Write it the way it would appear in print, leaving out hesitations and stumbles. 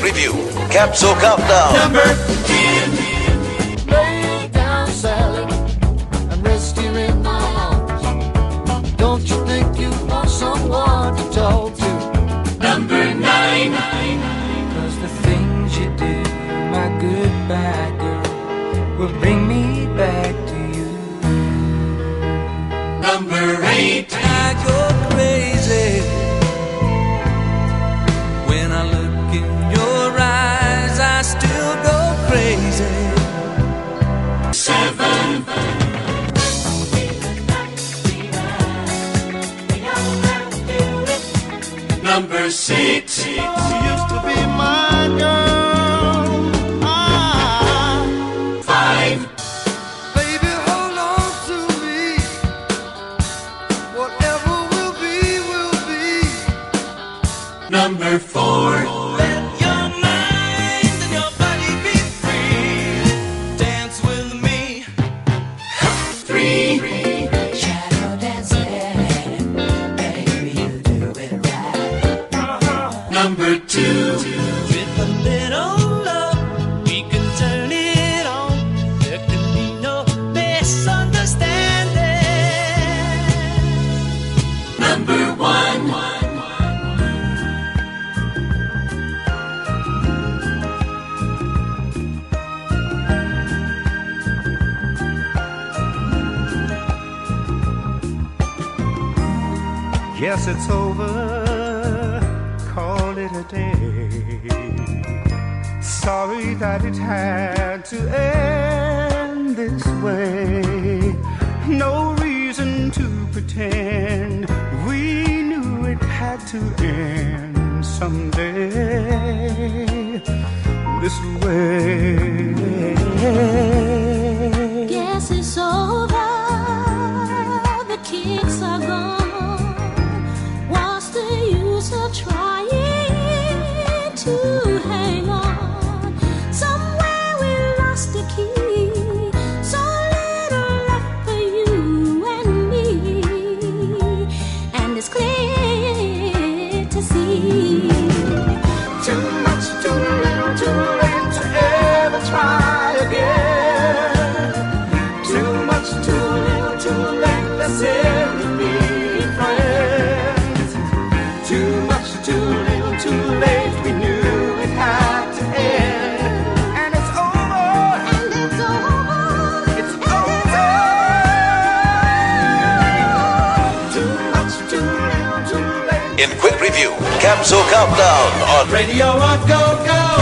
review, Capsule Countdown. Number 10. Lay down, Sally, and rest here in my arms. Don't you think you want someone to talk to? Number 9. 'Cause the things you do, my goodbye girl, will bring me back to you. Number 8. I go crazy when I look in your eyes. I still go crazy. 7. Number 6. Used to be my girl. 5. Baby, hold on to me. Whatever will be, will be. Number 4. Let your mind and your body be free. Dance with me. 3. Shadow dancing, baby, you do it right. Number 2. With a little love, we can turn it on. There can be no misunderstanding. Number 1. Yes, it's over, call it a day. Sorry that it had to end this way. No reason to pretend, we knew it had to end someday this way. Guess it's over, the kicks are gone. What's the use of trying to hang on? Somewhere we lost the key, so little left for you and me. And it's clear to see. Too much, too little, too late to ever try again. Too much, too little, too late, let's end it being friends. Too much, too little, too late, we knew it had to end. And it's over, And it's over. it's over. Too much, too little, too late. In quick review, Capsule Countdown on Radio on Go Go.